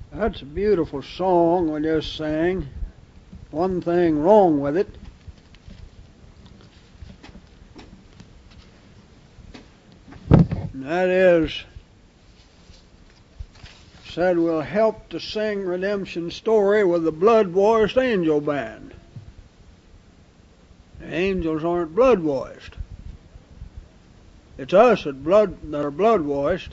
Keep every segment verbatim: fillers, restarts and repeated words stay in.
That's a beautiful song we just sang. One thing wrong with it. And that is, said we'll help to sing redemption story with the blood-voiced angel band. The angels aren't blood-voiced. It's us that, blood, that are blood-voiced.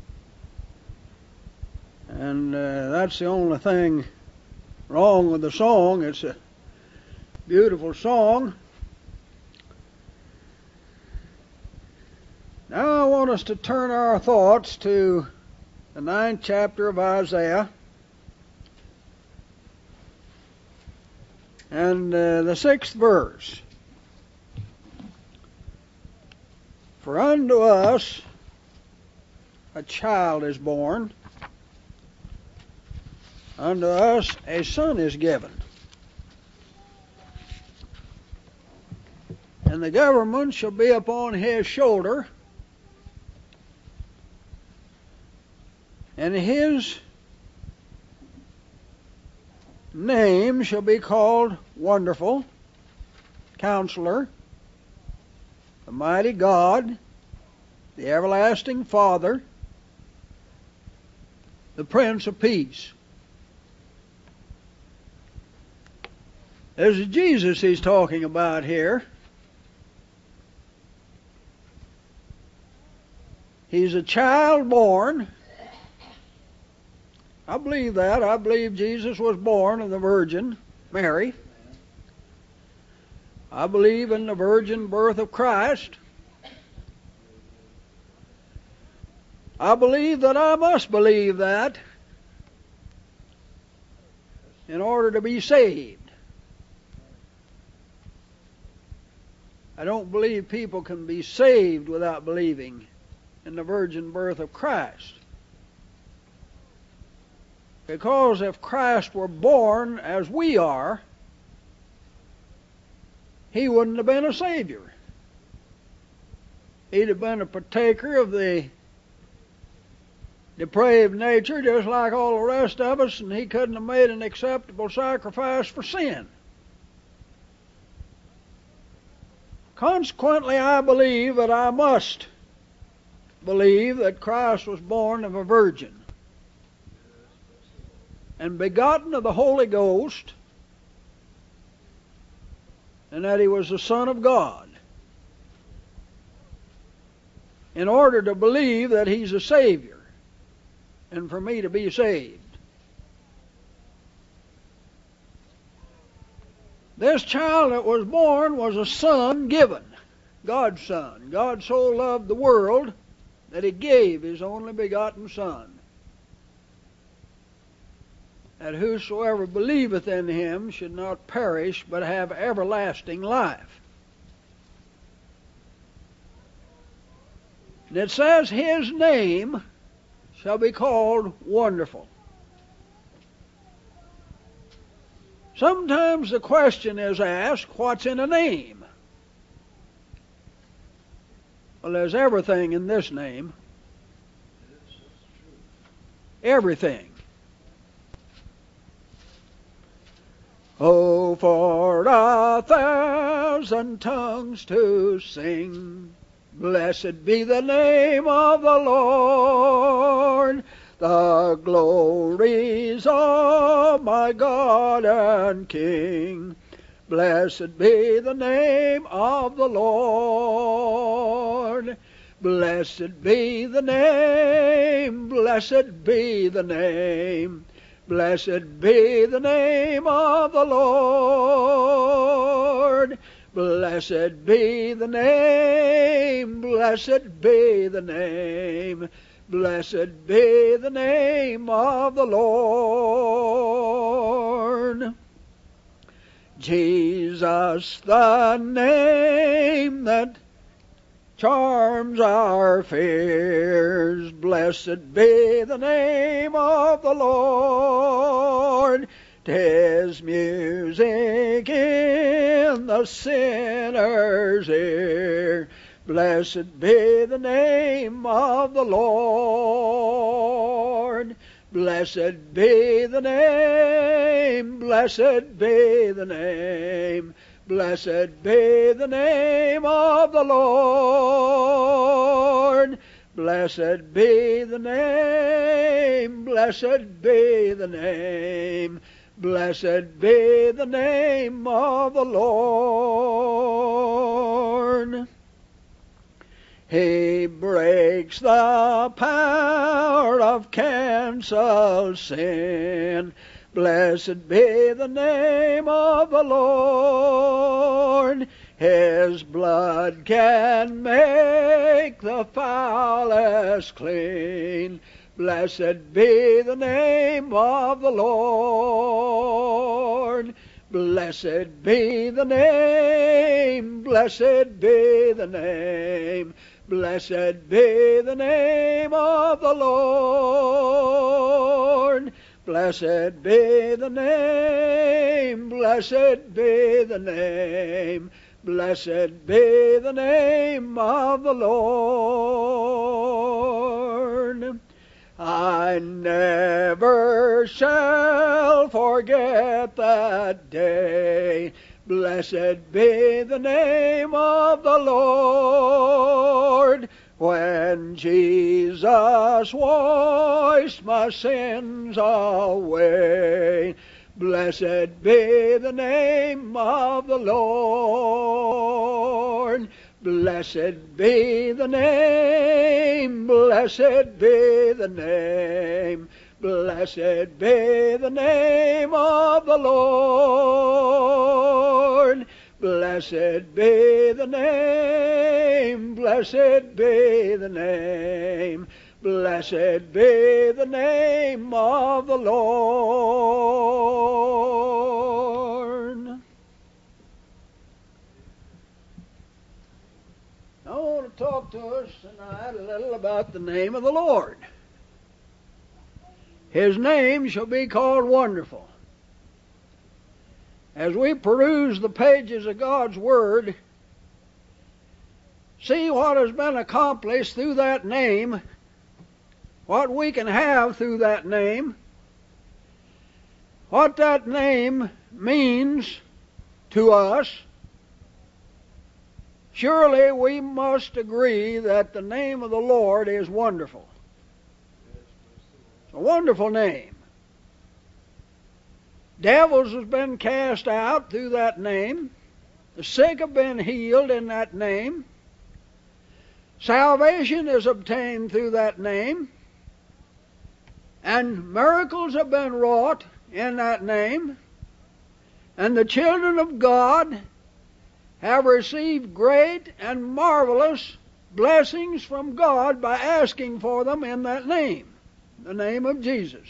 And uh, that's the only thing wrong with the song. It's a beautiful song. Now I want us to turn our thoughts to the ninth chapter of Isaiah and uh, the sixth verse. For unto us a child is born, unto us a son is given, and the government shall be upon his shoulder, and his name shall be called Wonderful, Counselor, the Mighty God, the Everlasting Father, the Prince of Peace. There's Jesus he's talking about here. He's a child born. I believe that. I believe Jesus was born of the Virgin Mary. I believe in the virgin birth of Christ. I believe that I must believe that in order to be saved. I don't believe people can be saved without believing in the virgin birth of Christ. Because if Christ were born as we are, He wouldn't have been a Savior. He'd have been a partaker of the depraved nature just like all the rest of us, and He couldn't have made an acceptable sacrifice for sin. Consequently, I believe that I must believe that Christ was born of a virgin and begotten of the Holy Ghost, and that He was the Son of God, in order to believe that He's a Savior and for me to be saved. This child that was born was a son given, God's Son. God so loved the world that He gave His only begotten Son, that whosoever believeth in Him should not perish, but have everlasting life. And it says, His name shall be called Wonderful. Sometimes the question is asked, what's in a name? Well, there's everything in this name. Everything. Oh, for a thousand tongues to sing, blessed be the name of the Lord, the glories of my God and King. Blessed be the name of the Lord. Blessed be the name, blessed be the name. Blessed be the name of the Lord. Blessed be the name, blessed be the name. Blessed be the name of the Lord. Jesus, the name that charms our fears. Blessed be the name of the Lord. 'Tis music in the sinner's ear. Blessed be the name of the Lord. Blessed be the name, blessed be the name, blessed be the name of the Lord. Blessed be the name, blessed be the name, blessed be the name of the Lord. He breaks the power of cancelled sin. Blessed be the name of the Lord. His blood can make the foulest clean. Blessed be the name of the Lord. Blessed be the name, blessed be the name, blessed be the name of the Lord. Blessed be the name, blessed be the name, blessed be the name of the Lord. I never shall forget that day. Blessed be the name of the Lord, when Jesus washed my sins away. Blessed be the name of the Lord. Blessed be the name, blessed be the name, blessed be the name of the Lord. Blessed be the name, blessed be the name, blessed be the name of the Lord. I want to talk to us tonight a little about the name of the Lord. His name shall be called Wonderful. As we peruse the pages of God's Word, see what has been accomplished through that name, what we can have through that name, what that name means to us. Surely we must agree that the name of the Lord is wonderful. It's a wonderful name. Devils have been cast out through that name. The sick have been healed in that name. Salvation is obtained through that name. And miracles have been wrought in that name. And the children of God have received great and marvelous blessings from God by asking for them in that name, the name of Jesus.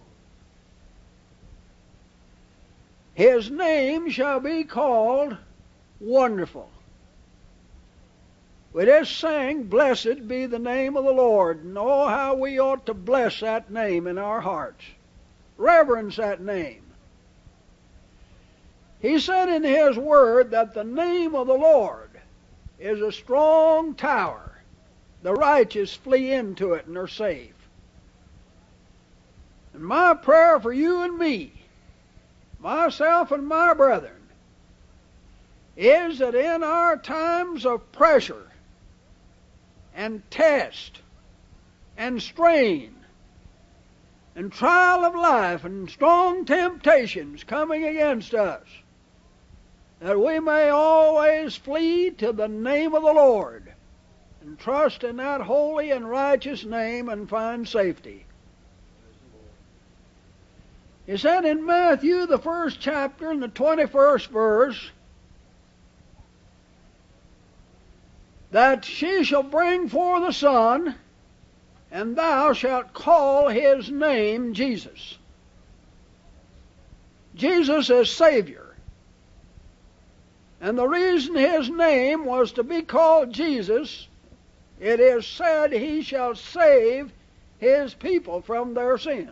His name shall be called Wonderful. We just sang, Blessed be the name of the Lord, and oh, how we ought to bless that name in our hearts, reverence that name. He said in His Word that the name of the Lord is a strong tower. The righteous flee into it and are safe. And my prayer for you and me, myself and my brethren, is that in our times of pressure and test and strain and trial of life and strong temptations coming against us, that we may always flee to the name of the Lord and trust in that holy and righteous name and find safety. He said in Matthew, the first chapter, and the twenty-first verse, that she shall bring forth a son, and thou shalt call his name Jesus. Jesus is Savior. And the reason his name was to be called Jesus, it is said he shall save his people from their sins.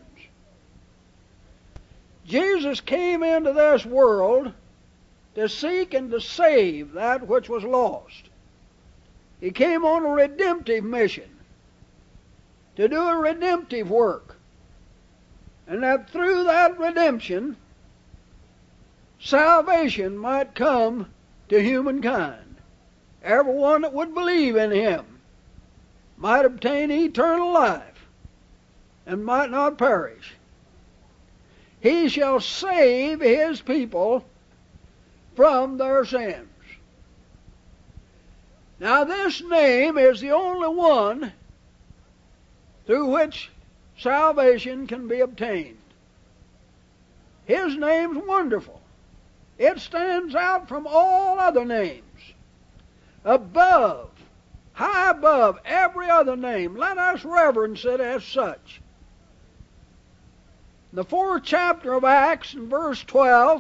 Jesus came into this world to seek and to save that which was lost. He came on a redemptive mission, to do a redemptive work. and that through that redemption, salvation might come to humankind. Everyone that would believe in Him might obtain eternal life and might not perish. He shall save His people from their sins. Now this name is the only one through which salvation can be obtained. His name's wonderful. It stands out from all other names. Above, high above every other name. Let us reverence it as such. The fourth chapter of Acts, in verse twelve,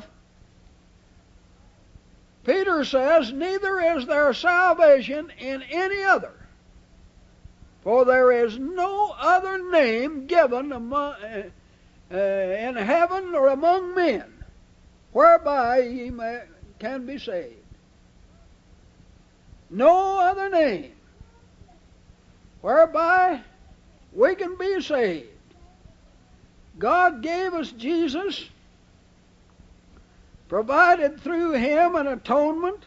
Peter says, "Neither is there salvation in any other, for there is no other name given among, uh, uh, in heaven or among men, whereby ye may, can be saved." No other name whereby we can be saved. God gave us Jesus, provided through Him an atonement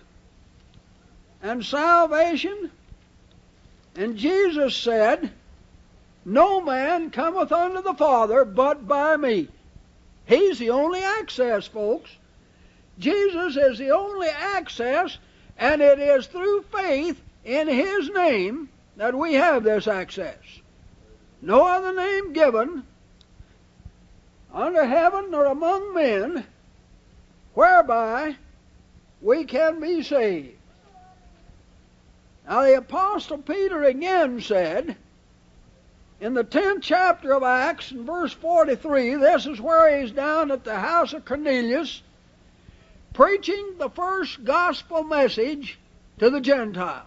and salvation, and Jesus said, "No man cometh unto the Father but by me." He's the only access, folks. Jesus is the only access, and it is through faith in His name that we have this access. No other name given under heaven or among men whereby we can be saved. Now the Apostle Peter again said, in the tenth chapter of Acts, in verse forty-three, this is where he's down at the house of Cornelius, preaching the first gospel message to the Gentiles.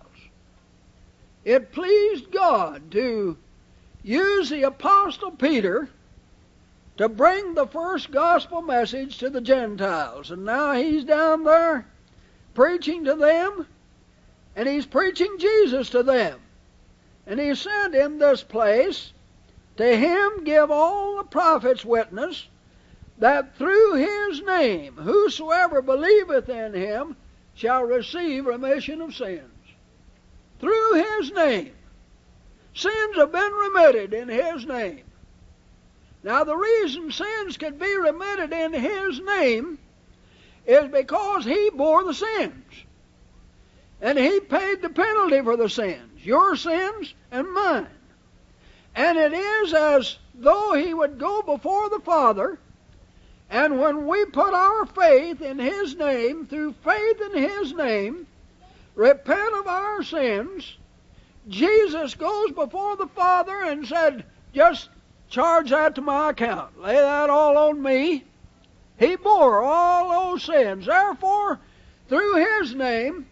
It pleased God to use the Apostle Peter to bring the first gospel message to the Gentiles. And now he's down there preaching to them, and he's preaching Jesus to them. And he said in this place, "To Him give all the prophets witness, that through His name whosoever believeth in Him shall receive remission of sins." Through His name. Sins have been remitted in His name. Now the reason sins could be remitted in His name is because He bore the sins. And He paid the penalty for the sins, your sins and mine. And it is as though He would go before the Father, and when we put our faith in His name, through faith in His name, repent of our sins, Jesus goes before the Father and said, "Just charge that to my account. Lay that all on me." He bore all those sins. Therefore, through His name,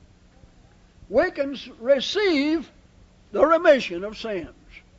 we can receive the remission of sins.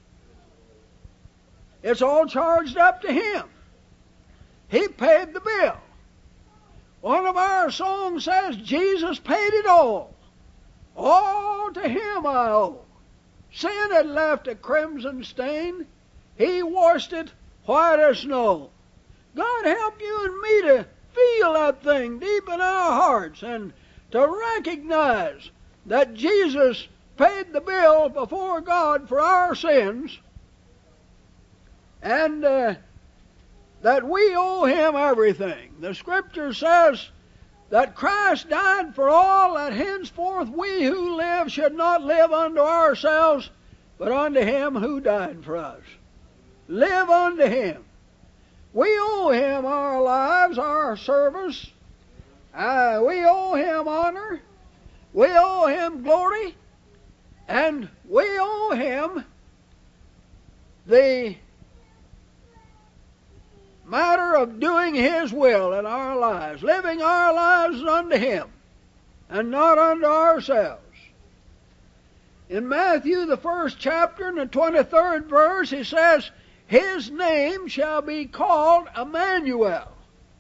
It's all charged up to Him. He paid the bill. One of our songs says, "Jesus paid it all. All to Him I owe. Sin had left a crimson stain. He washed it white as snow." God help you and me to feel that thing deep in our hearts and to recognize that Jesus paid the bill before God for our sins, and uh, that we owe Him everything. The Scripture says that Christ died for all, that henceforth we who live should not live unto ourselves, but unto Him who died for us. Live unto Him. We owe Him our lives, our service. Uh, we owe Him honor. We owe Him glory. And we owe Him the matter of doing His will in our lives, living our lives unto Him and not unto ourselves. In Matthew, the first chapter, and the twenty-third verse, He says, "His name shall be called Emmanuel."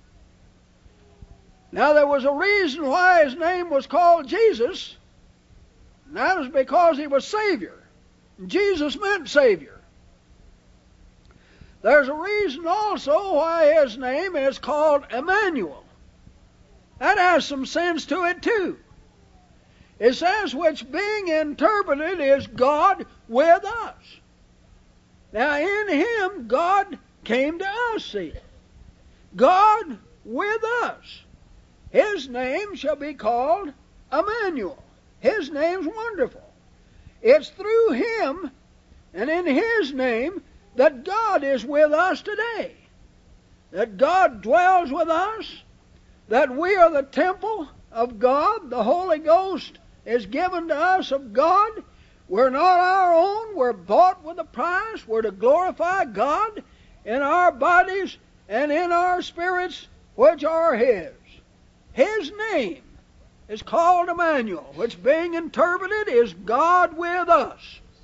Now there was a reason why His name was called Jesus, and that was because He was Savior. Jesus meant Savior. There's a reason also why his name is called Emmanuel. That has some sense to it too. It says, which being interpreted is God with us. Now in him, God came to us, see. God with us. His name shall be called Emmanuel. His name's wonderful. It's through him and in his name that God is with us today. That God dwells with us. That we are the temple of God. The Holy Ghost is given to us of God. We're not our own. We're bought with a price. We're to glorify God in our bodies and in our spirits, which are his. His name is called Emmanuel, which being interpreted is God with us.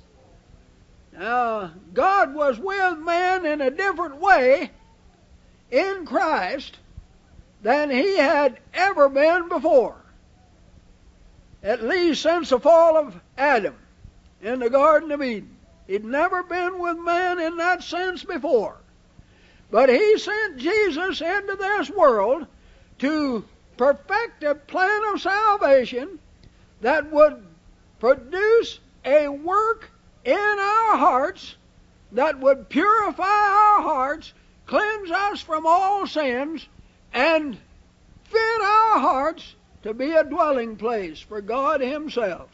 Now, God was with man in a different way in Christ than he had ever been before. At least since the fall of Adam in the Garden of Eden. He'd never been with man in that sense before. But he sent Jesus into this world to perfect a plan of salvation that would produce a work in our hearts that would purify our hearts, cleanse us from all sins, and fit our hearts to be a dwelling place for God himself.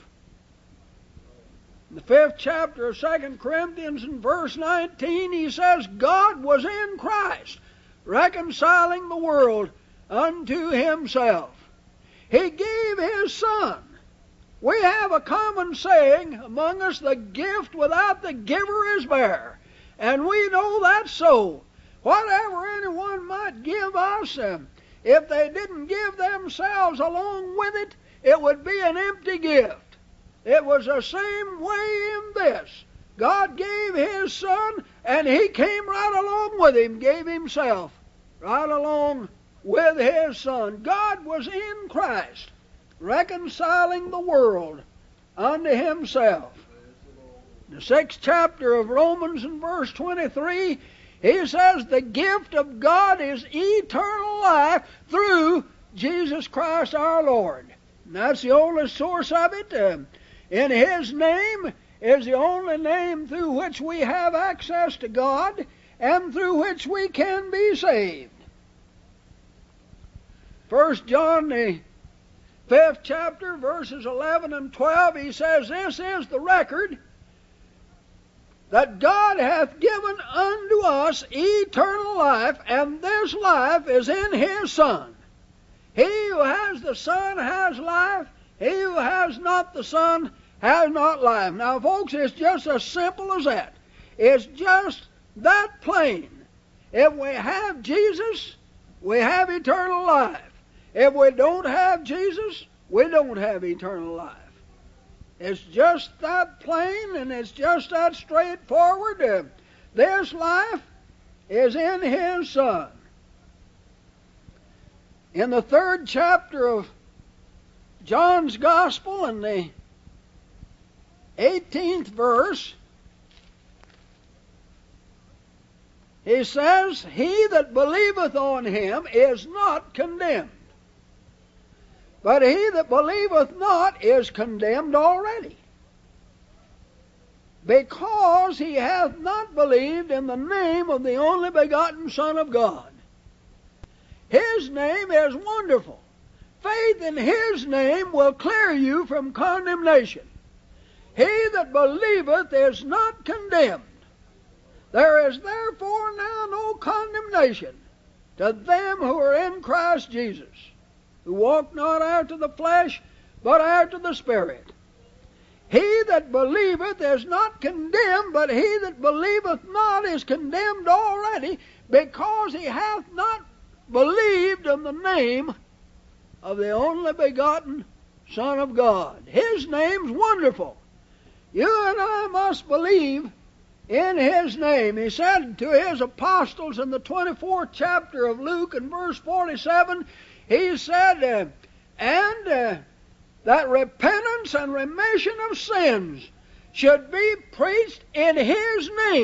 In the fifth chapter of Second Corinthians in verse nineteen, he says, God was in Christ, reconciling the world unto himself. He gave his Son. We have a common saying among us, the gift without the giver is bare. And we know that's so. Whatever anyone might give us, um, if they didn't give themselves along with it, it would be an empty gift. It was the same way in this. God gave his Son, and he came right along with him, gave himself right along with his Son. God was in Christ, reconciling the world unto himself. In the sixth chapter of Romans in verse twenty-three, he says the gift of God is eternal life through Jesus Christ our Lord. And that's the only source of it. Uh, in his name is the only name through which we have access to God and through which we can be saved. First John, the fifth chapter, verses eleven and twelve, he says, this is the record that God hath given unto us eternal life, and this life is in his Son. He who has the Son has life. He who has not the Son has not life. Now, folks, it's just as simple as that. It's just that plain. If we have Jesus, we have eternal life. If we don't have Jesus, we don't have eternal life. It's just that plain, and it's just that straightforward. Uh, this life is in his Son. In the third chapter of John's Gospel, in the eighteenth verse, he says, he that believeth on him is not condemned, but he that believeth not is condemned already, because he hath not believed in the name of the only begotten Son of God. His name is wonderful. Faith in his name will clear you from condemnation. He that believeth is not condemned. There is therefore now no condemnation to them who are in Christ Jesus, who walk not after the flesh, but after the Spirit. He that believeth is not condemned, but he that believeth not is condemned already, because he hath not believed in the name of the only begotten Son of God. His name's wonderful. You and I must believe in his name. He said to his apostles in the twenty-fourth chapter of Luke in verse forty-seven, he said, uh, and uh, that repentance and remission of sins should be preached in his name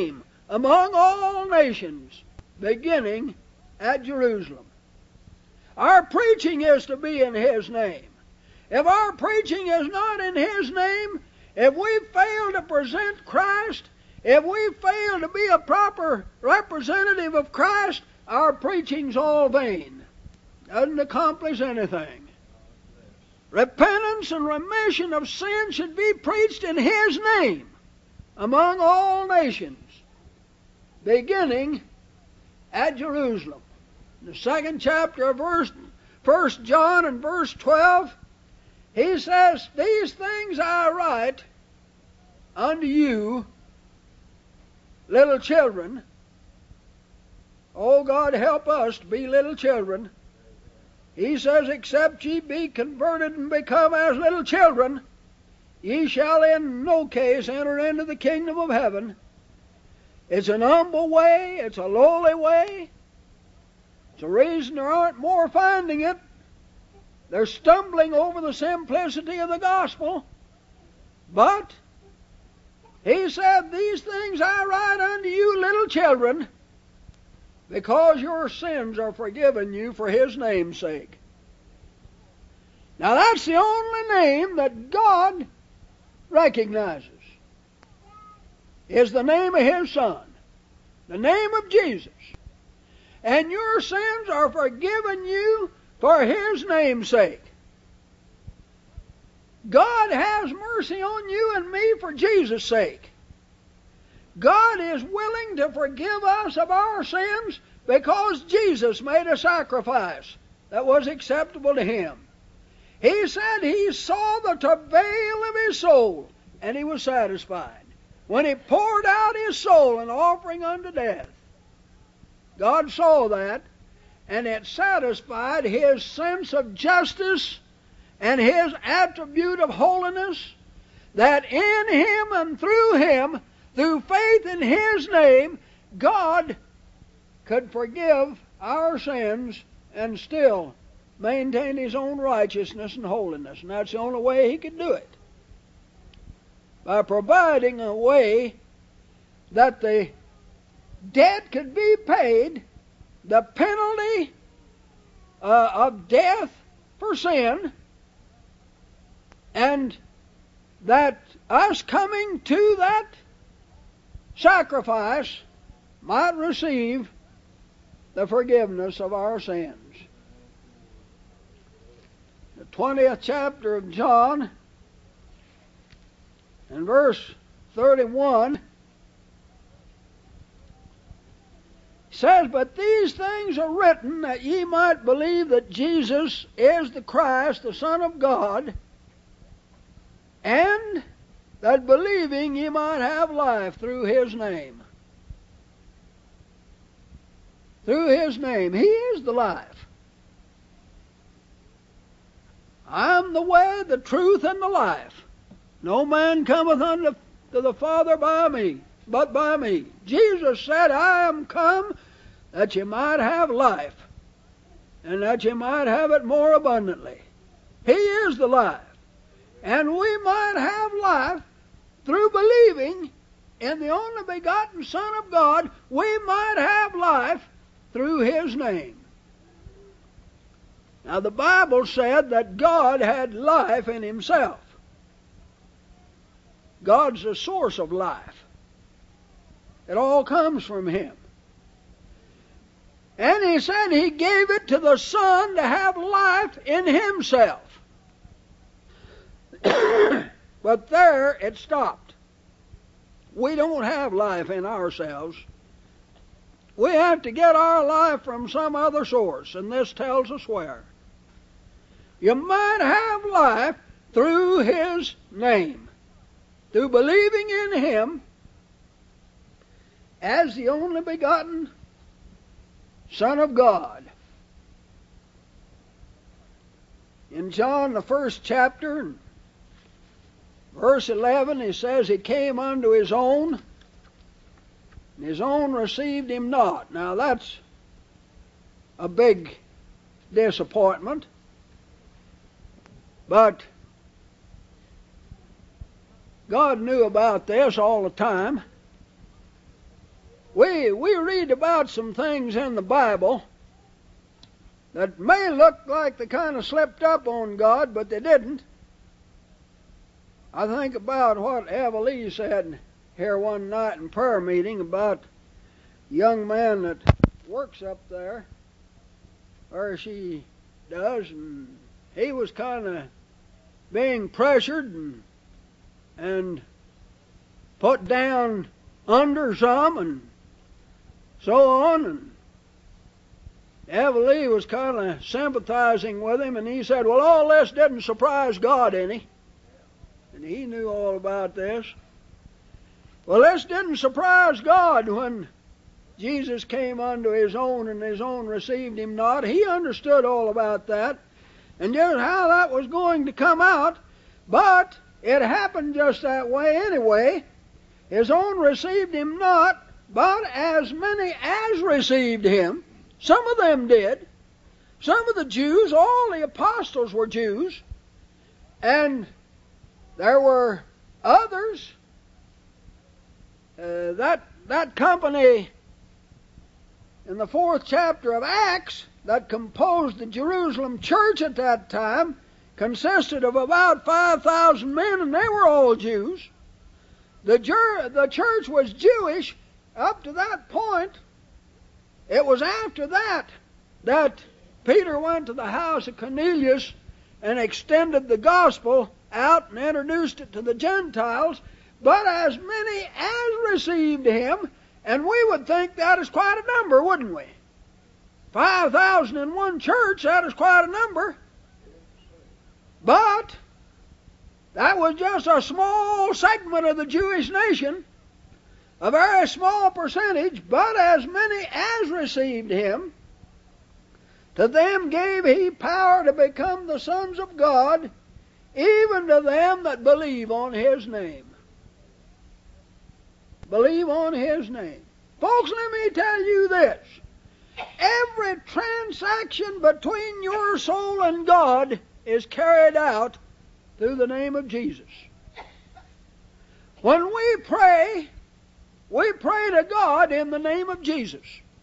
among all nations, beginning at Jerusalem. Our preaching is to be in His name. If our preaching is not in His name, if we fail to present Christ, if we fail to be a proper representative of Christ, our preaching's all vain. Doesn't accomplish anything. Repentance and remission of sin should be preached in His name among all nations, beginning at Jerusalem. In the second chapter of verse, First John and verse twelve, he says, "These things I write unto you, little children." Oh, God, help us to be little children. He says, "Except ye be converted and become as little children, ye shall in no case enter into the kingdom of heaven." It's an humble way. It's a lowly way. It's a reason there aren't more finding it. They're stumbling over the simplicity of the gospel. But He said, "These things I write unto you, little children, because your sins are forgiven you for His name's sake." Now that's the only name that God recognizes, is the name of His Son, the name of Jesus. And your sins are forgiven you for His name's sake. God has mercy on you and me for Jesus' sake. God is willing to forgive us of our sins because Jesus made a sacrifice that was acceptable to Him. He said He saw the travail of His soul, and He was satisfied when He poured out His soul an offering unto death. God saw that, and it satisfied His sense of justice and His attribute of holiness, that in Him and through Him, through faith in His name, God could forgive our sins and still maintain His own righteousness and holiness. And that's the only way He could do it, by providing a way that the debt could be paid, the penalty uh, of death for sin, and that us coming to that sacrifice might receive the forgiveness of our sins. The twentieth chapter of John, in verse thirty-one, says, "But these things are written that ye might believe that Jesus is the Christ, the Son of God, and that believing ye might have life through His name." Through His name. He is the life. "I am the way, the truth, and the life. No man cometh unto the Father by me, but by me." Jesus said, "I am come that you might have life, and that you might have it more abundantly." He is the life. And we might have life through believing in the only begotten Son of God. We might have life through His name. Now the Bible said that God had life in Himself. God's the source of life. It all comes from Him. And He said He gave it to the Son to have life in Himself. But there it stopped. We don't have life in ourselves. We have to get our life from some other source, and this tells us where. You might have life through His name, through believing in Him as the only begotten Son of God. In John, the first chapter, verse eleven, he says, "He came unto His own, and His own received Him not." Now that's a big disappointment. But God knew about this all the time. we, we read about some things in the Bible that may look like they kind of slipped up on God, but they didn't. I think about what Eva Lee said here one night in prayer meeting about a young man that works up there, or she does, and he was kind of being pressured and, and put down under some and so on, and Eva Lee was kind of sympathizing with him, and he said, well, all this didn't surprise God any. And he knew all about this. Well, this didn't surprise God when Jesus came unto his own and his own received him not. He understood all about that and just how that was going to come out, but it happened just that way anyway. His own received him not, but as many as received him, some of them did. Some of the Jews, all the apostles were Jews, and there were others. Uh, that that company in the fourth chapter of Acts that composed the Jerusalem church at that time consisted of about five thousand men, and they were all Jews. The, jur- the church was Jewish up to that point. It was after that that Peter went to the house of Cornelius and extended the gospel out and introduced it to the Gentiles. But as many as received him, and we would think that is quite a number, wouldn't we? five thousand in one church, that is quite a number. But that was just a small segment of the Jewish nation, a very small percentage. But as many as received him, to them gave he power to become the sons of God, even to them that believe on his name. Believe on his name. Folks, let me tell you this. Every transaction between your soul and God is carried out through the name of Jesus. When we pray, we pray to God in the name of Jesus.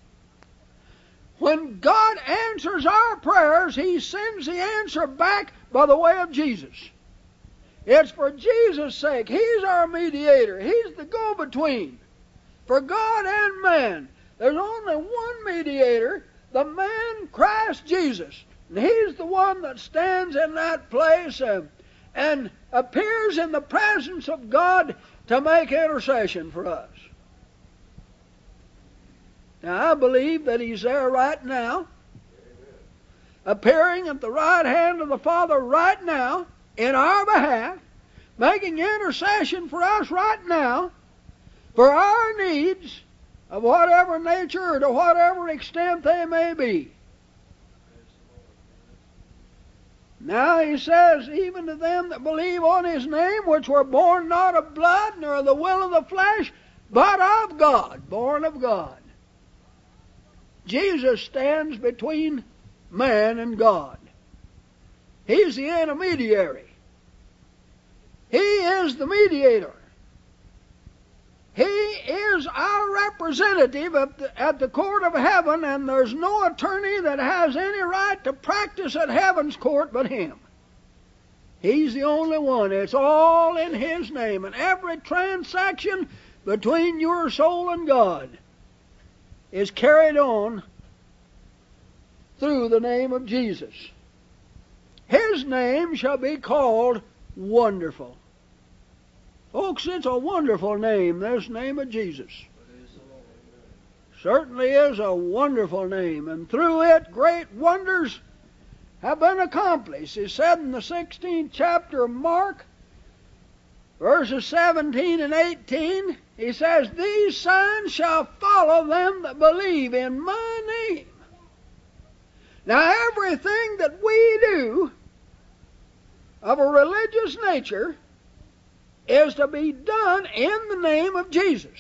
When God answers our prayers, he sends the answer back by the way of Jesus. It's for Jesus' sake. He's our mediator. He's the go-between for God and man. There's only one mediator, the man Christ Jesus. And he's the one that stands in that place and, and appears in the presence of God to make intercession for us. Now, I believe that he's there right now, appearing at the right hand of the Father right now, in our behalf, making intercession for us right now, for our needs of whatever nature or to whatever extent they may be. Now he says, even to them that believe on his name, which were born not of blood, nor of the will of the flesh, but of God, born of God. Jesus stands between man and God. He's the intermediary. He is the mediator. He is our representative at the, at the court of heaven, and there's no attorney that has any right to practice at heaven's court but him. He's the only one. It's all in his name, and every transaction between your soul and God is carried on through the name of Jesus. His name shall be called Wonderful. Folks, it's a wonderful name, this name of Jesus. Certainly is a wonderful name, and through it great wonders have been accomplished. It's said in the sixteenth chapter of Mark, verses seventeen and eighteen, he says, these signs shall follow them that believe in my name. Now, everything that we do of a religious nature is to be done in the name of Jesus.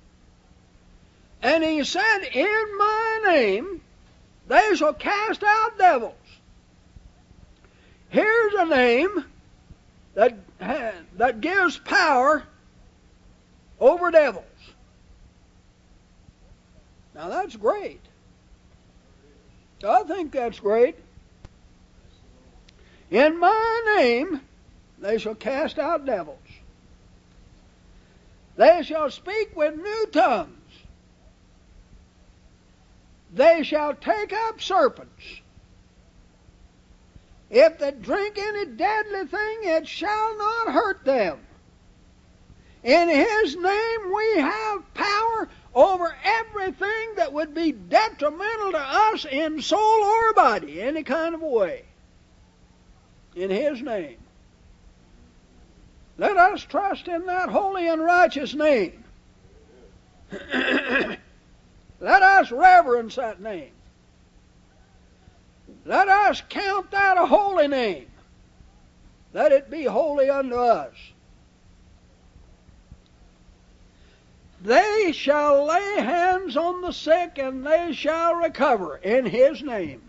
And he said, in my name they shall cast out devils. Here's a name that, that gives power over devils. Now that's great. I think that's great. In my name they shall cast out devils. They shall speak with new tongues. They shall take up serpents. If they drink any deadly thing, it shall not hurt them. In His name we have power over everything that would be detrimental to us in soul or body, any kind of way. In His name. Let us trust in that holy and righteous name. Let us reverence that name. Let us count that a holy name. Let it be holy unto us. They shall lay hands on the sick and they shall recover in His name.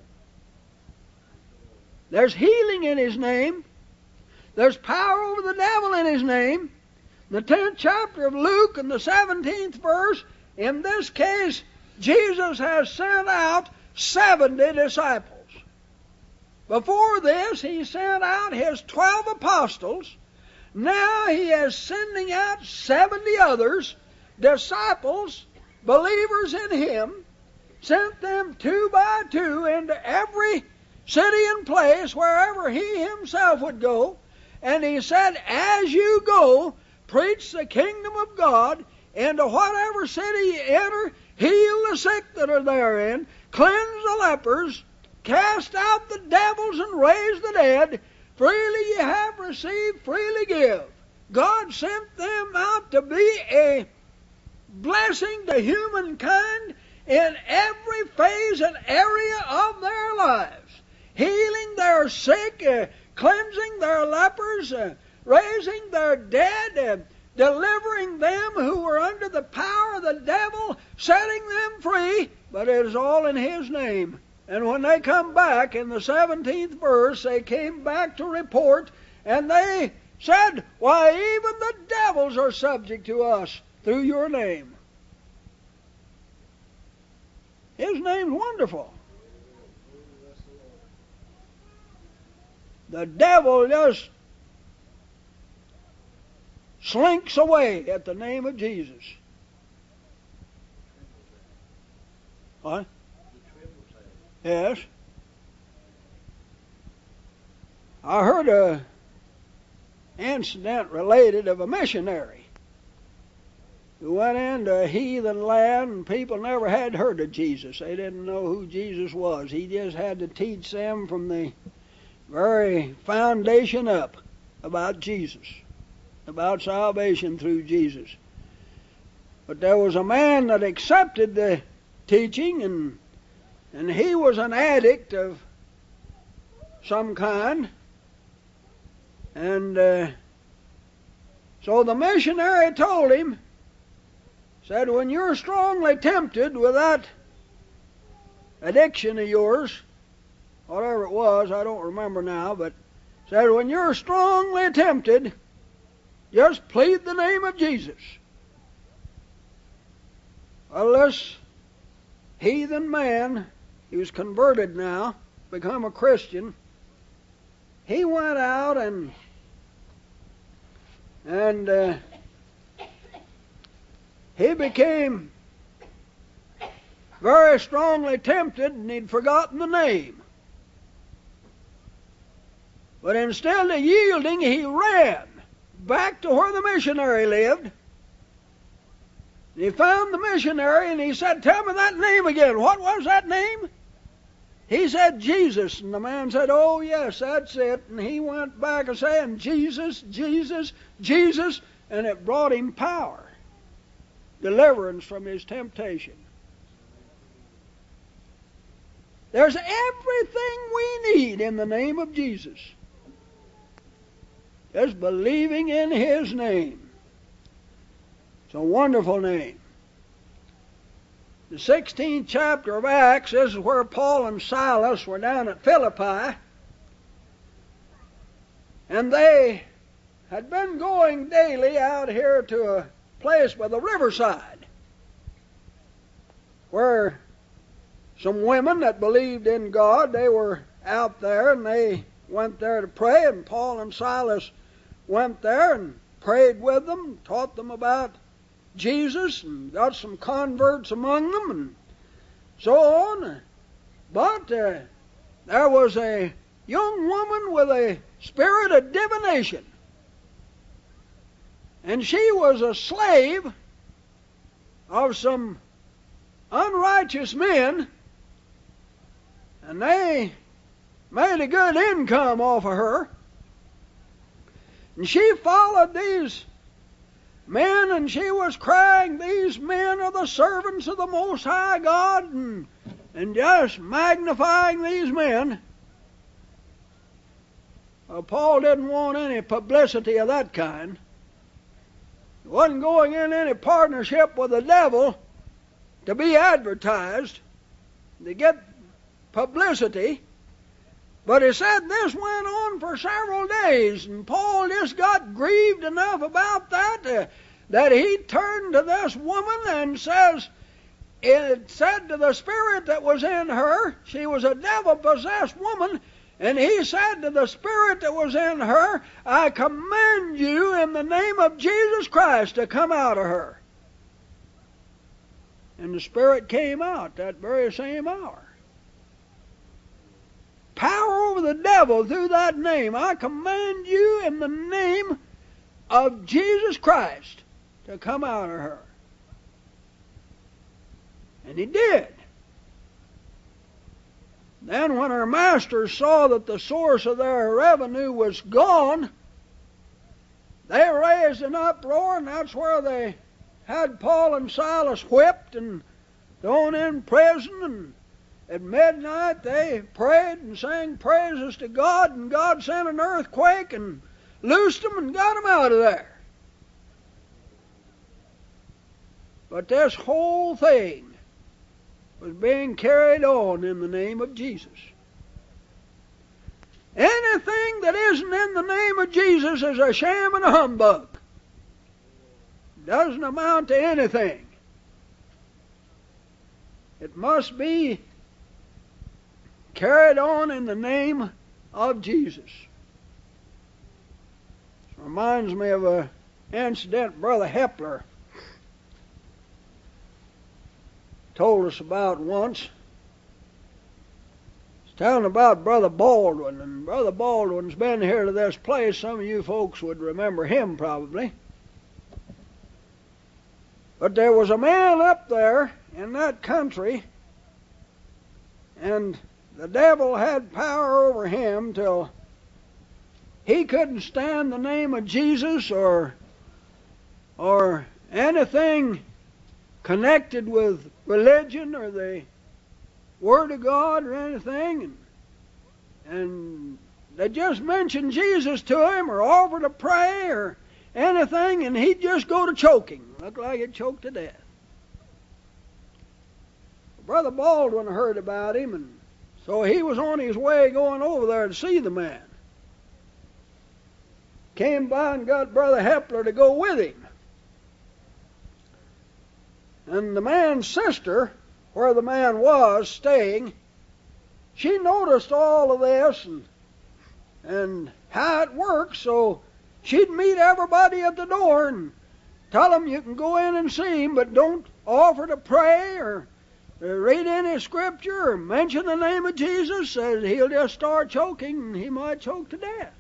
There's healing in His name. There's power over the devil in His name. The tenth chapter of Luke and the seventeenth verse, in this case, Jesus has sent out seventy disciples. Before this, He sent out His twelve apostles. Now He is sending out seventy others, disciples, believers in Him, sent them two by two into every city and place wherever He Himself would go. And He said, as you go, preach the kingdom of God into whatever city you enter, heal the sick that are therein, cleanse the lepers, cast out the devils and raise the dead. Freely ye have received, freely give. God sent them out to be a blessing to humankind in every phase and area of their lives. Healing their sick, uh, cleansing their lepers, uh, raising their dead, uh, delivering them who were under the power of the devil, setting them free. But it is all in His name. And when they come back, in the seventeenth verse, they came back to report, and they said, why, even the devils are subject to us through your name. His name's wonderful. The devil just slinks away at the name of Jesus. What? Yes. I heard a incident related of a missionary who went into a heathen land, and people never had heard of Jesus. They didn't know who Jesus was. He just had to teach them from the very foundation up about Jesus, about salvation through Jesus. But there was a man that accepted the teaching, and and he was an addict of some kind. And uh, so the missionary told him, said, when you're strongly tempted with that addiction of yours, whatever it was, I don't remember now, but said, when you're strongly tempted, just plead the name of Jesus. Well, this heathen man, he was converted now, become a Christian. He went out and and uh, he became very strongly tempted, and he'd forgotten the name. But instead of yielding, he ran back to where the missionary lived. He found the missionary and he said, tell me that name again. What was that name? He said, Jesus. And the man said, oh yes, that's it. And he went back and saying, Jesus, Jesus, Jesus. And it brought him power, deliverance from his temptation. There's everything we need in the name of Jesus. Just believing in His name. It's a wonderful name. The sixteenth chapter of Acts, this is where Paul and Silas were down at Philippi. And they had been going daily out here to a place by the riverside where some women that believed in God. They were out there and they went there to pray, and Paul and Silas went there and prayed with them, taught them about Jesus, and got some converts among them, and so on. But uh, there was a young woman with a spirit of divination, and she was a slave of some unrighteous men, and they made a good income off of her. And she followed these men, and she was crying, "These men are the servants of the Most High God," and, and just magnifying these men. Well, Paul didn't want any publicity of that kind. He wasn't going in any partnership with the devil to be advertised, to get publicity. But he said this went on for several days, and Paul just got grieved enough about that uh, that he turned to this woman and says, it said to the spirit that was in her, she was a devil-possessed woman, and he said to the spirit that was in her, "I command you in the name of Jesus Christ to come out of her." And the spirit came out that very same hour. Power over the devil through that name. I command you in the name of Jesus Christ to come out of her. And he did. Then when her masters saw that the source of their revenue was gone, they raised an uproar, and that's where they had Paul and Silas whipped and thrown in prison. And at midnight they prayed and sang praises to God, and God sent an earthquake and loosed them and got them out of there. But this whole thing was being carried on in the name of Jesus. Anything that isn't in the name of Jesus is a sham and a humbug. Doesn't amount to anything. It must be carried on in the name of Jesus. This reminds me of an incident Brother Hepler told us about once. He's telling about Brother Baldwin, and Brother Baldwin's been here to this place. Some of you folks would remember him probably. But there was a man up there in that country, and the devil had power over him till he couldn't stand the name of Jesus or or anything connected with religion or the Word of God or anything. And, and they just mentioned Jesus to him or offered to pray or anything, and he'd just go to choking. Looked like he'd choked to death. Brother Baldwin heard about him, and so he was on his way going over there to see the man. Came by and got Brother Hepler to go with him. And the man's sister, where the man was staying, she noticed all of this and, and how it works, so she'd meet everybody at the door and tell them you can go in and see him, but don't offer to pray or read any scripture or mention the name of Jesus, says he'll just start choking and he might choke to death.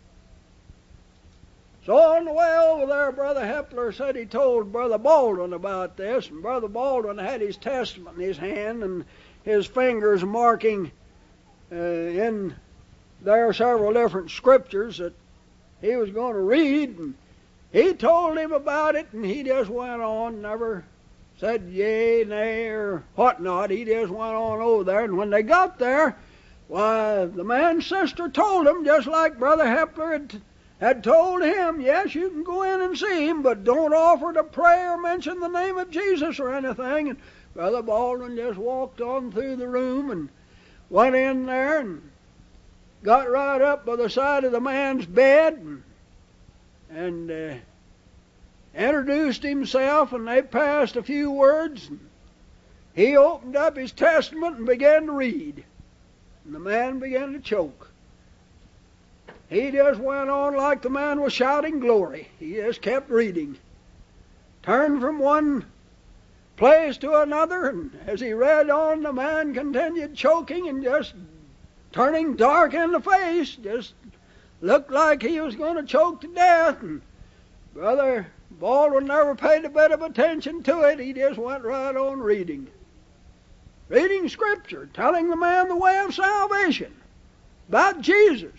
So on the way over there, Brother Hepler said he told Brother Baldwin about this, and Brother Baldwin had his Testament in his hand and his fingers marking uh, in there several different scriptures that he was going to read, and he told him about it, and he just went on, never said yea, nay, or whatnot. He just went on over there, and when they got there, why, the man's sister told him, just like Brother Hepler had, had told him, yes, you can go in and see him, but don't offer to pray or mention the name of Jesus or anything. And Brother Baldwin just walked on through the room and went in there and got right up by the side of the man's bed and, and uh, introduced himself, and they passed a few words. And he opened up his testament and began to read. And the man began to choke. He just went on like the man was shouting glory. He just kept reading. Turned from one place to another, and as he read on, the man continued choking and just turning dark in the face. Just looked like he was going to choke to death. And Brother Baldwin never paid a bit of attention to it. He just went right on reading. Reading Scripture, telling the man the way of salvation, about Jesus.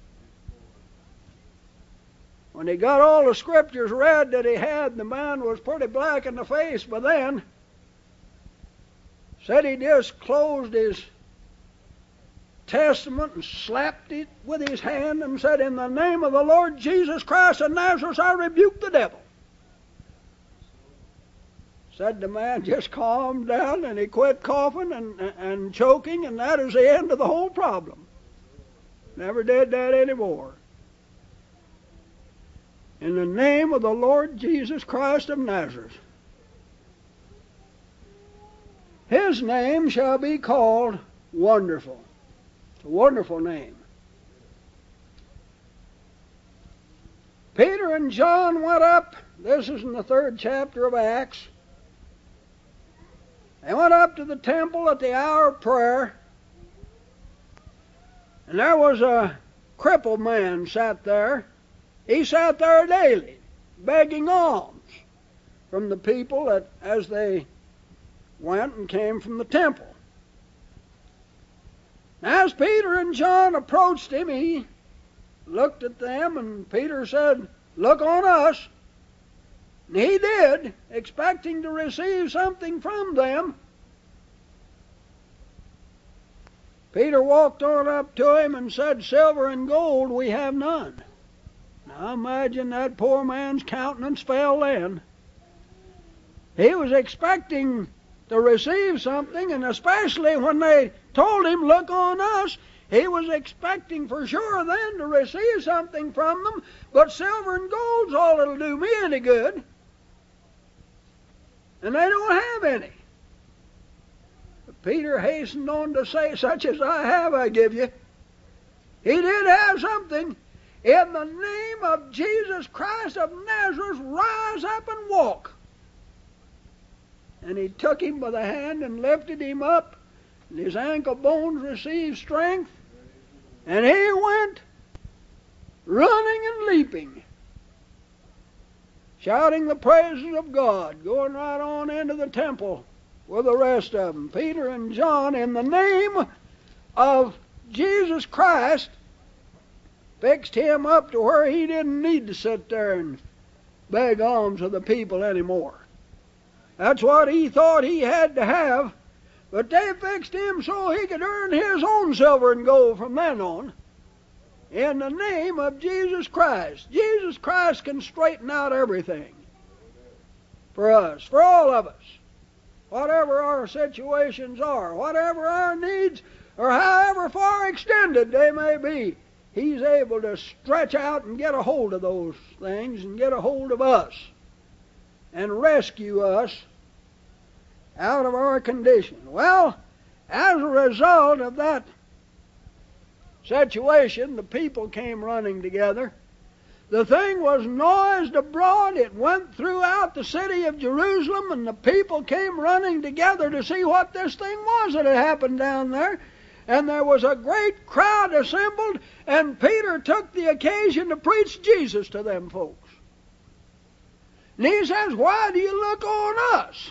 When he got all the Scriptures read that he had, the man was pretty black in the face by then. Said he just closed his testament and slapped it with his hand and said, "In the name of the Lord Jesus Christ of Nazareth, I rebuke the devil." Said the man just calmed down and he quit coughing and, and choking, and that is the end of the whole problem. Never did that anymore. In the name of the Lord Jesus Christ of Nazareth, his name shall be called Wonderful. It's a wonderful name. Peter and John went up. This is in the third chapter of Acts. They went up to the temple at the hour of prayer, and there was a crippled man sat there. He sat there daily, begging alms from the people that, as they went and came from the temple. As Peter and John approached him, he looked at them, and Peter said, "Look on us." And he did, expecting to receive something from them. Peter walked on up to him and said, "Silver and gold we have none." Now imagine that poor man's countenance fell then. He was expecting to receive something, and especially when they told him, "Look on us," he was expecting for sure then to receive something from them, but silver and gold's all that'll do me any good. And they don't have any. But Peter hastened on to say, "Such as I have I give you." He did have something. "In the name of Jesus Christ of Nazareth, rise up and walk." And he took him by the hand and lifted him up, and his ankle bones received strength, and he went running and leaping, shouting the praises of God, going right on into the temple with the rest of them. Peter and John, in the name of Jesus Christ, fixed him up to where he didn't need to sit there and beg alms of the people anymore. That's what he thought he had to have, but they fixed him so he could earn his own silver and gold from then on. In the name of Jesus Christ. Jesus Christ can straighten out everything for us, for all of us. Whatever our situations are, whatever our needs, or however far extended they may be, He's able to stretch out and get a hold of those things and get a hold of us and rescue us out of our condition. Well, as a result of that situation, the people came running together. The thing was noised abroad. It went throughout the city of Jerusalem, and the people came running together to see what this thing was that had happened down there. And there was a great crowd assembled, and Peter took the occasion to preach Jesus to them folks. And he says, "Why do you look on us?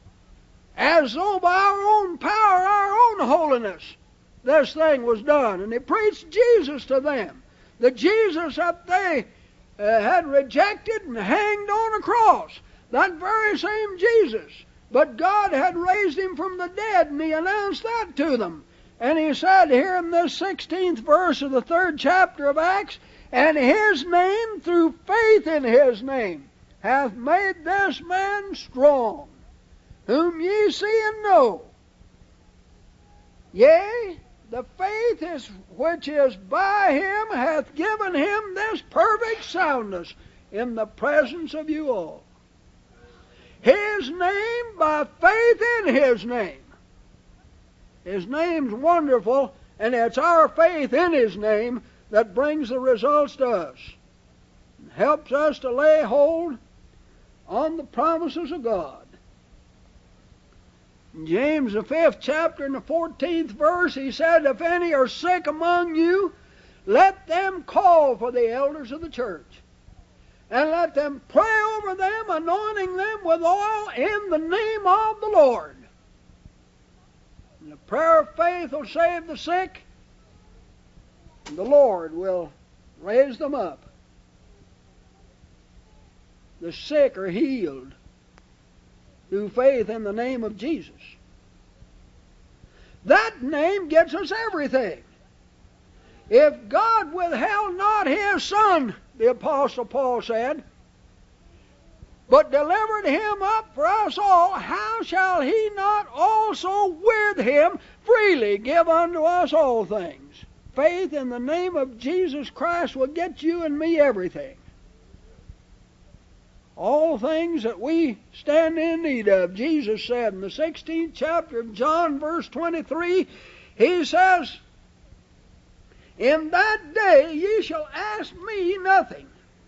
As though by our own power, our own holiness, this thing was done." And he preached Jesus to them. The Jesus that they uh, had rejected and hanged on a cross. That very same Jesus. But God had raised him from the dead, and he announced that to them. And he said here in this sixteenth verse of the third chapter of Acts, "And his name, through faith in his name, hath made this man strong, whom ye see and know. Yea, the faith is, which is by him hath given him this perfect soundness in the presence of you all." His name by faith in His name. His name's wonderful, and it's our faith in His name that brings the results to us. It helps us to lay hold on the promises of God. In James, the fifth chapter, and the fourteenth verse, he said, if any are sick among you, let them call for the elders of the church, and let them pray over them, anointing them with oil in the name of the Lord. And the prayer of faith will save the sick, and the Lord will raise them up. The sick are healed through faith in the name of Jesus. That name gets us everything. If God withheld not His Son, the Apostle Paul said, but delivered Him up for us all, how shall He not also with Him freely give unto us all things? Faith in the name of Jesus Christ will get you and me everything. All things that we stand in need of. Jesus said in the sixteenth chapter of John, verse twenty-three, He says, in that day ye shall ask me nothing.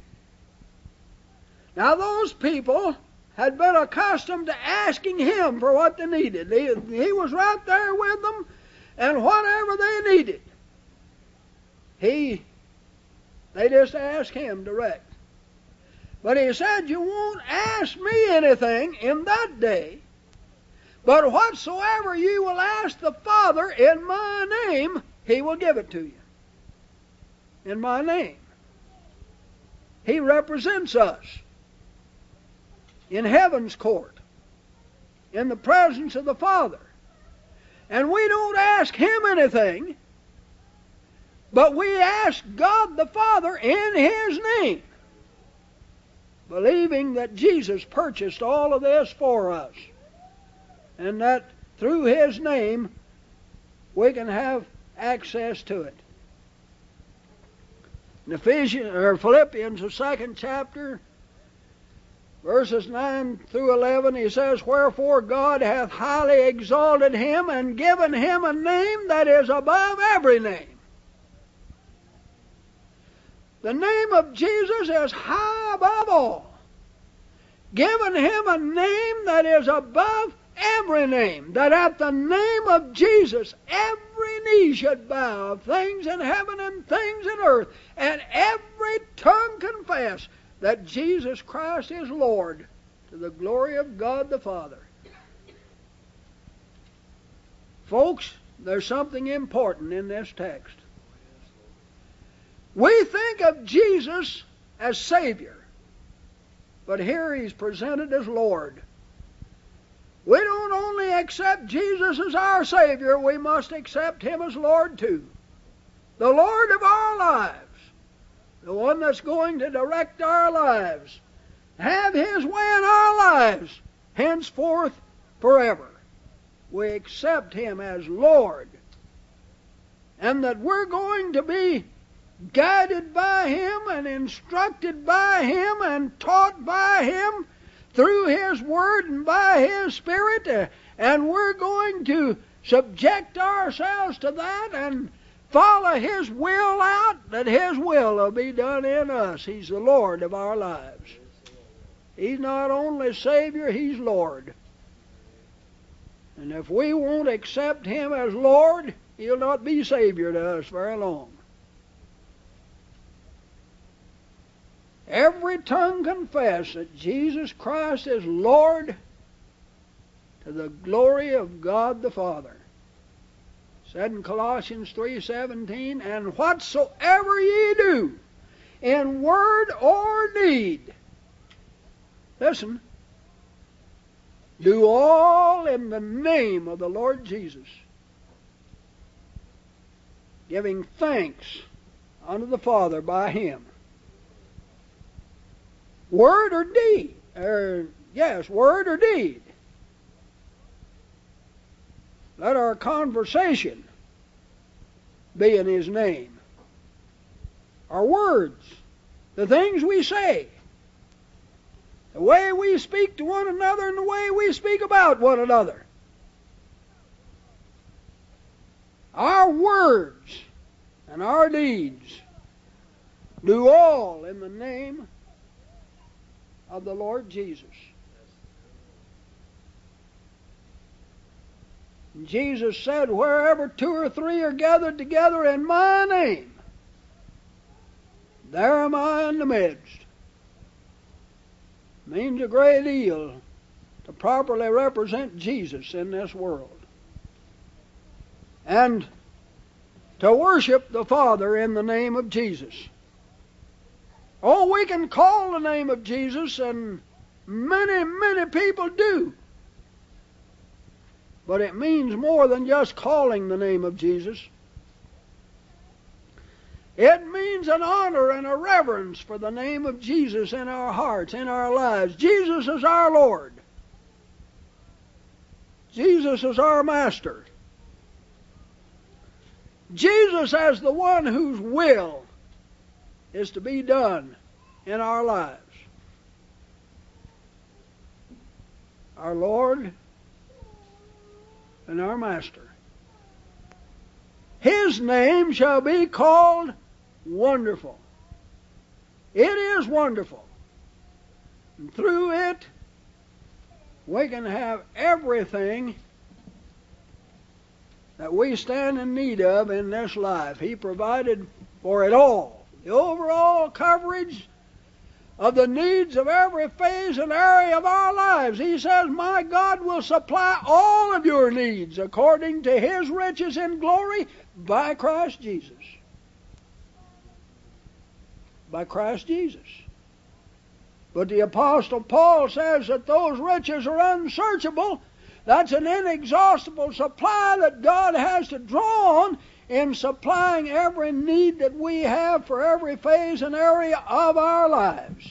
Now those people had been accustomed to asking Him for what they needed. He, he was right there with them, and whatever they needed, He, they just asked Him direct. But He said, you won't ask me anything in that day, but whatsoever you will ask the Father in my name, He will give it to you. In my name. He represents us in heaven's court, in the presence of the Father. And we don't ask Him anything, but we ask God the Father in His name, believing that Jesus purchased all of this for us, and that through His name we can have access to it. In Ephesians, or Philippians, the second chapter, verses nine through eleven, he says, wherefore God hath highly exalted Him, and given Him a name that is above every name. The name of Jesus is high above all. Given Him a name that is above every name, that at the name of Jesus every knee should bow, of things in heaven and things in earth, and every tongue confess that Jesus Christ is Lord, to the glory of God the Father. Folks, there's something important in this text. We think of Jesus as Savior, but here He's presented as Lord. We don't only accept Jesus as our Savior, we must accept Him as Lord too. The Lord of our lives, the one that's going to direct our lives, have His way in our lives, henceforth forever. We accept Him as Lord, and that we're going to be guided by Him and instructed by Him and taught by Him through His Word and by His Spirit, uh, and we're going to subject ourselves to that and follow His will out, that His will will be done in us. He's the Lord of our lives. He's not only Savior, He's Lord. And if we won't accept Him as Lord, He'll not be Savior to us very long. Every tongue confess that Jesus Christ is Lord, to the glory of God the Father. Said in Colossians three seventeen, and whatsoever ye do, in word or deed, listen, do all in the name of the Lord Jesus, giving thanks unto the Father by Him. Word or deed, or yes, word or deed. Let our conversation be in His name. Our words, the things we say, The way we speak to one another and the way we speak about one another. Our words and our deeds do all in the name of the Lord Jesus. And Jesus said, wherever two or three are gathered together in my name, there am I in the midst. It means a great deal to properly represent Jesus in this world. And to worship the Father in the name of Jesus. Oh, we can call the name of Jesus, and many, many people do. But it means more than just calling the name of Jesus. It means an honor and a reverence for the name of Jesus in our hearts, in our lives. Jesus is our Lord. Jesus is our Master. Jesus as the one whose will is to be done in our lives. Our Lord and our Master. His name shall be called Wonderful. It is wonderful. And through it, we can have everything that we stand in need of in this life. He provided for it all. The overall coverage of the needs of every phase and area of our lives. He says, my God will supply all of your needs according to His riches in glory by Christ Jesus. By Christ Jesus. But the Apostle Paul says that those riches are unsearchable. That's an inexhaustible supply that God has to draw on in supplying every need that we have for every phase and area of our lives.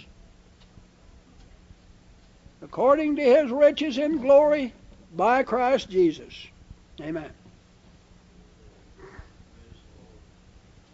According to His riches in glory by Christ Jesus. Amen.